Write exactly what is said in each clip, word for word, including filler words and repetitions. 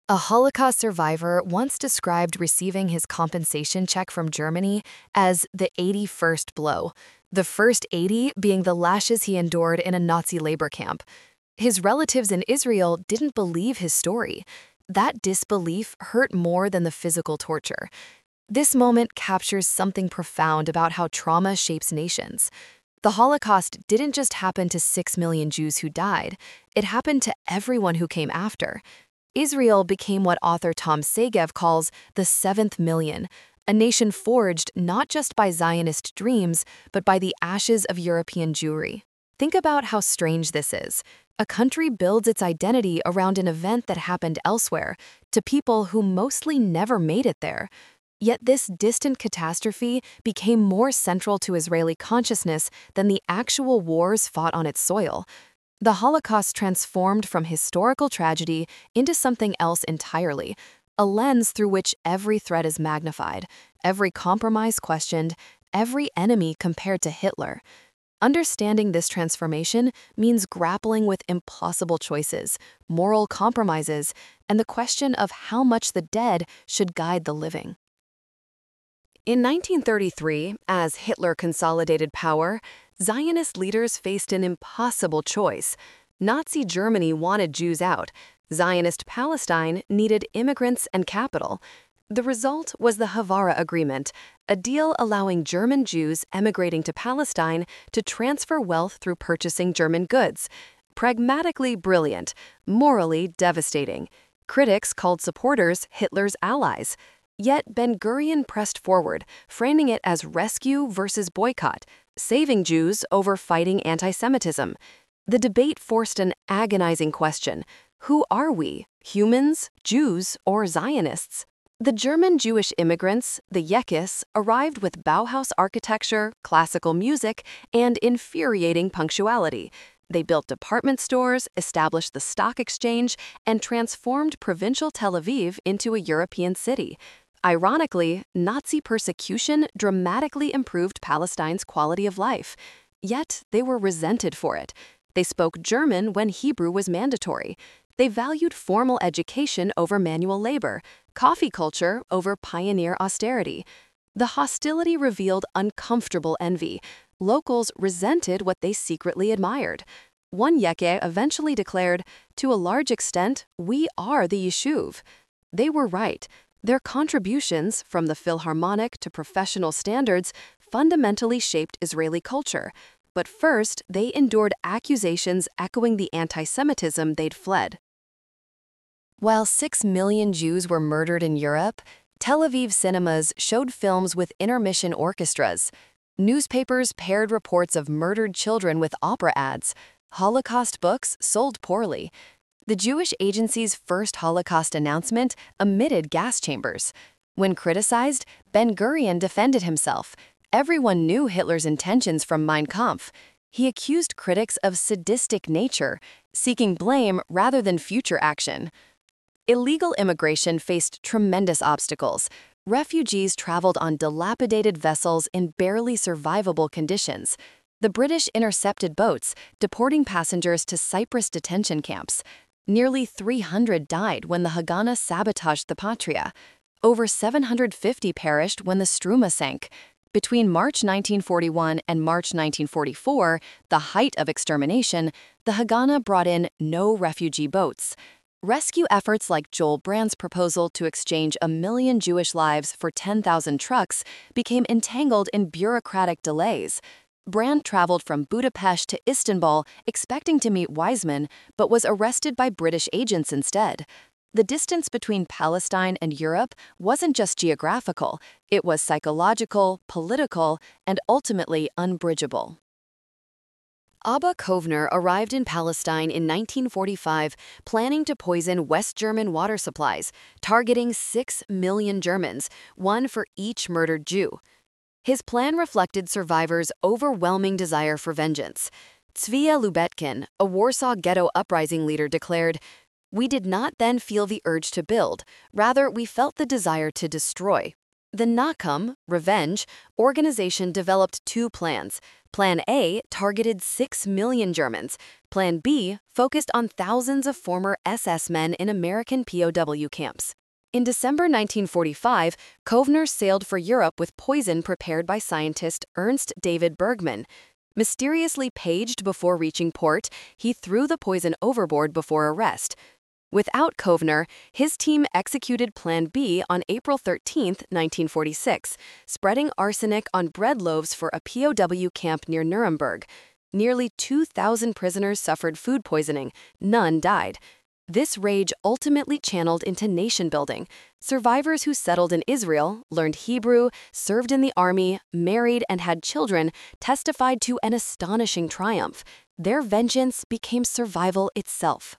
A Holocaust survivor once described receiving his compensation check from Germany as the eighty-first blow, the first eighty being the lashes he endured in a Nazi labor camp. His relatives in Israel didn't believe his story. That disbelief hurt more than the physical torture. This moment captures something profound about how trauma shapes nations. The Holocaust didn't just happen to six million Jews who died, it happened to everyone who came after. Israel became what author Tom Segev calls the seventh million, a nation forged not just by Zionist dreams, but by the ashes of European Jewry. Think about how strange this is. A country builds its identity around an event that happened elsewhere, to people who mostly never made it there. Yet this distant catastrophe became more central to Israeli consciousness than the actual wars fought on its soil. The Holocaust transformed from historical tragedy into something else entirely, a lens through which every threat is magnified, every compromise questioned, every enemy compared to Hitler. Understanding this transformation means grappling with impossible choices, moral compromises, and the question of how much the dead should guide the living. In nineteen thirty-three, as Hitler consolidated power, Zionist leaders faced an impossible choice. Nazi Germany wanted Jews out. Zionist Palestine needed immigrants and capital. The result was the Havara Agreement, a deal allowing German Jews emigrating to Palestine to transfer wealth through purchasing German goods. Pragmatically brilliant, morally devastating. Critics called supporters Hitler's allies. Yet Ben-Gurion pressed forward, framing it as rescue versus boycott, saving Jews over fighting anti-Semitism. The debate forced an agonizing question: who are we, humans, Jews, or Zionists? The German Jewish immigrants, the Yekis, arrived with Bauhaus architecture, classical music, and infuriating punctuality. They built department stores, established the stock exchange, and transformed provincial Tel Aviv into a European city. Ironically, Nazi persecution dramatically improved Palestine's quality of life. Yet, they were resented for it. They spoke German when Hebrew was mandatory. They valued formal education over manual labor, coffee culture over pioneer austerity. The hostility revealed uncomfortable envy. Locals resented what they secretly admired. One Yeke eventually declared, "To a large extent, we are the Yishuv." They were right. Their contributions, from the Philharmonic to professional standards, fundamentally shaped Israeli culture. But first, they endured accusations echoing the anti-Semitism they'd fled. While six million Jews were murdered in Europe, Tel Aviv cinemas showed films with intermission orchestras. Newspapers paired reports of murdered children with opera ads. Holocaust books sold poorly. The Jewish Agency's first Holocaust announcement omitted gas chambers. When criticized, Ben-Gurion defended himself. Everyone knew Hitler's intentions from Mein Kampf. He accused critics of sadistic nature, seeking blame rather than future action. Illegal immigration faced tremendous obstacles. Refugees traveled on dilapidated vessels in barely survivable conditions. The British intercepted boats, deporting passengers to Cyprus detention camps. Nearly three hundred died when the Haganah sabotaged the Patria. Over seven hundred fifty perished when the Struma sank. Between March nineteen forty-one and March nineteen forty-four, the height of extermination, the Haganah brought in no refugee boats. Rescue efforts like Joel Brandt's proposal to exchange a million Jewish lives for ten thousand trucks became entangled in bureaucratic delays. Brandt traveled from Budapest to Istanbul expecting to meet Weizmann, but was arrested by British agents instead. The distance between Palestine and Europe wasn't just geographical, it was psychological, political, and ultimately unbridgeable. Abba Kovner arrived in Palestine in nineteen forty-five, planning to poison West German water supplies, targeting six million Germans, one for each murdered Jew. His plan reflected survivors' overwhelming desire for vengeance. Tzvia Lubetkin, a Warsaw Ghetto Uprising leader, declared, "We did not then feel the urge to build, rather we felt the desire to destroy." The Nachum, Revenge, organization developed two plans. Plan A targeted six million Germans. Plan B focused on thousands of former S S men in American P O W camps. In December nineteen forty-five, Kovner sailed for Europe with poison prepared by scientist Ernst David Bergman. Mysteriously paged before reaching port, he threw the poison overboard before arrest. Without Kovner, his team executed Plan B on April thirteenth, nineteen forty-six, spreading arsenic on bread loaves for a P O W camp near Nuremberg. Nearly two thousand prisoners suffered food poisoning. None died. This rage ultimately channeled into nation-building. Survivors who settled in Israel, learned Hebrew, served in the army, married, and had children testified to an astonishing triumph. Their vengeance became survival itself.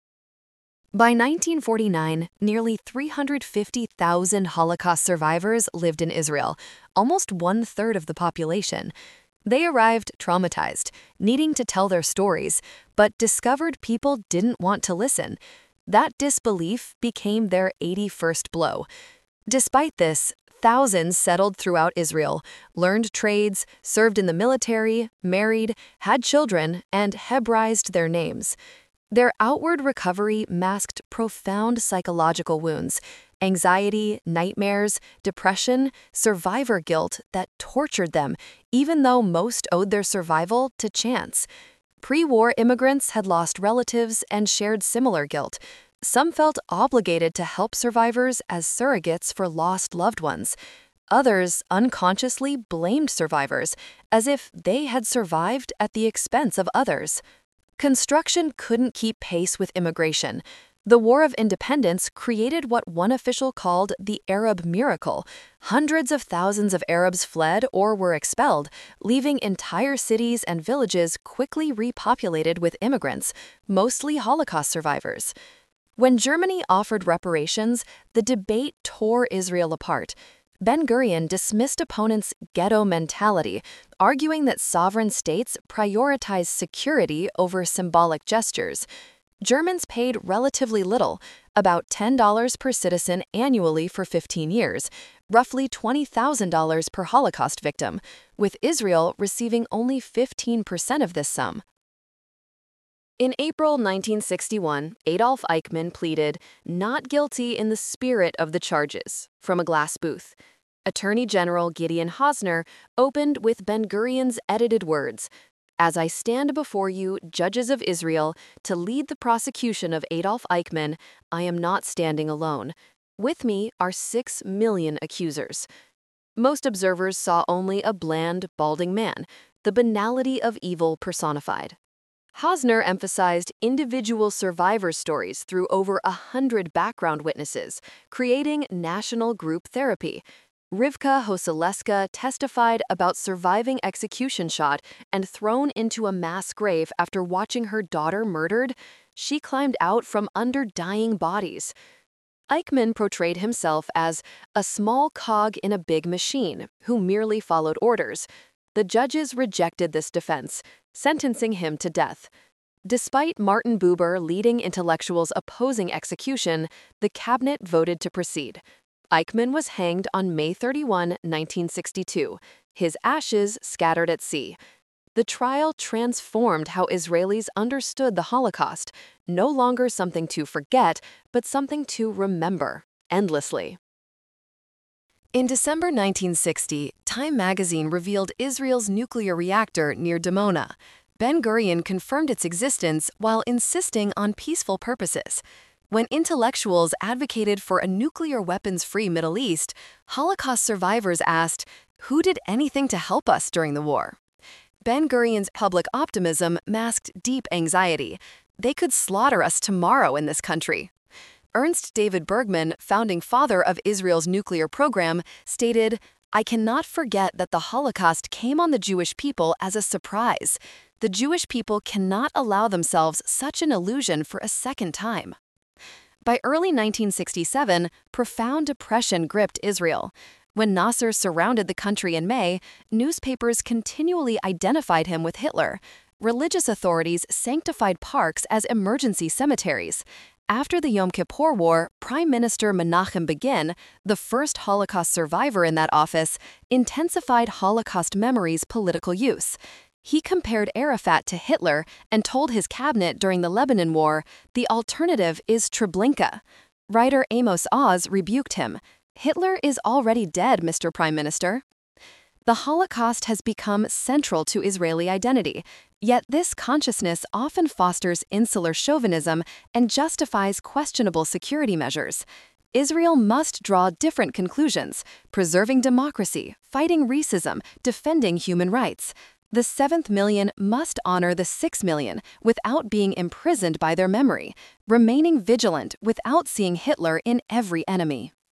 By nineteen forty-nine, nearly three hundred fifty thousand Holocaust survivors lived in Israel, almost one-third of the population. They arrived traumatized, needing to tell their stories, but discovered people didn't want to listen. That disbelief became their eighty-first blow. Despite this, thousands settled throughout Israel, learned trades, served in the military, married, had children, and Hebraized their names. Their outward recovery masked profound psychological wounds, anxiety, nightmares, depression, survivor guilt that tortured them, even though most owed their survival to chance. Pre-war immigrants had lost relatives and shared similar guilt. Some felt obligated to help survivors as surrogates for lost loved ones. Others unconsciously blamed survivors, as if they had survived at the expense of others. Construction couldn't keep pace with immigration. The War of Independence created what one official called the Arab miracle. Hundreds of thousands of Arabs fled or were expelled, leaving entire cities and villages quickly repopulated with immigrants, mostly Holocaust survivors. When Germany offered reparations, the debate tore Israel apart. Ben-Gurion dismissed opponents' ghetto mentality, arguing that sovereign states prioritize security over symbolic gestures. Germans paid relatively little, about ten dollars per citizen annually for fifteen years, roughly twenty thousand dollars per Holocaust victim, with Israel receiving only fifteen percent of this sum. In April nineteen sixty-one, Adolf Eichmann pleaded not guilty in the spirit of the charges from a glass booth. Attorney General Gideon Hosner opened with Ben-Gurion's edited words, "As I stand before you, judges of Israel, to lead the prosecution of Adolf Eichmann, I am not standing alone. With me are six million accusers." Most observers saw only a bland, balding man, the banality of evil personified. Hosner emphasized individual survivor stories through over a hundred background witnesses, creating national group therapy. Rivka Hoseleska testified about surviving execution shot and thrown into a mass grave after watching her daughter murdered. She climbed out from under dying bodies. Eichmann portrayed himself as a small cog in a big machine who merely followed orders. The judges rejected this defense, sentencing him to death. Despite Martin Buber leading intellectuals opposing execution, the cabinet voted to proceed. Eichmann was hanged on May thirty-first, nineteen sixty-two, his ashes scattered at sea. The trial transformed how Israelis understood the Holocaust, no longer something to forget, but something to remember endlessly. In December nineteen sixty, Time magazine revealed Israel's nuclear reactor near Dimona. Ben-Gurion confirmed its existence while insisting on peaceful purposes. When intellectuals advocated for a nuclear weapons-free Middle East, Holocaust survivors asked, "Who did anything to help us during the war?" Ben-Gurion's public optimism masked deep anxiety. They could slaughter us tomorrow in this country. Ernst David Bergman, founding father of Israel's nuclear program, stated, "I cannot forget that the Holocaust came on the Jewish people as a surprise. The Jewish people cannot allow themselves such an illusion for a second time." By early nineteen sixty-seven, profound depression gripped Israel. When Nasser surrounded the country in May, newspapers continually identified him with Hitler. Religious authorities sanctified parks as emergency cemeteries. After the Yom Kippur War, Prime Minister Menachem Begin, the first Holocaust survivor in that office, intensified Holocaust memory's political use. He compared Arafat to Hitler and told his cabinet during the Lebanon War, "The alternative is Treblinka." Writer Amos Oz rebuked him, "Hitler is already dead, Mister Prime Minister." The Holocaust has become central to Israeli identity, yet this consciousness often fosters insular chauvinism and justifies questionable security measures. Israel must draw different conclusions, preserving democracy, fighting racism, defending human rights. The seventh million must honor the six million without being imprisoned by their memory, remaining vigilant without seeing Hitler in every enemy.